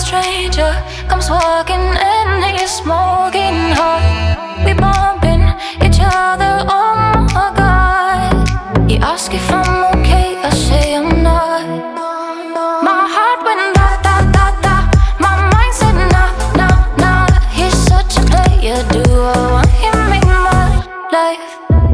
stranger comes walking and he's smoking hot. We bumping each other, oh my God. He asks if I'm okay, I say I'm not. My heart went da da da da. My mind said nah nah nah. He's such a player, do I want him in my life?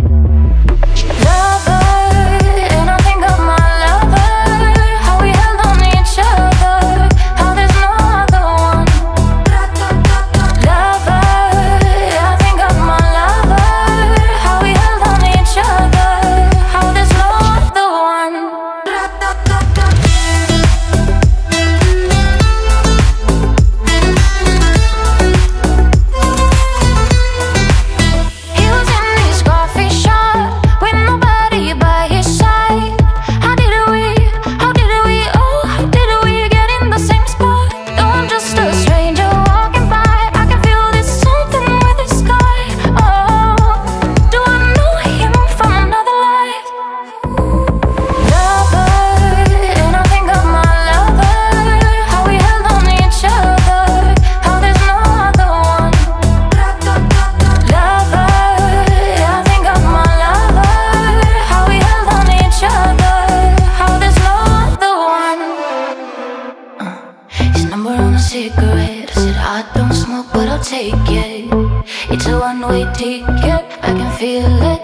Cigarette. I said I don't smoke, but I'll take it. It's a one-way ticket, I can feel it.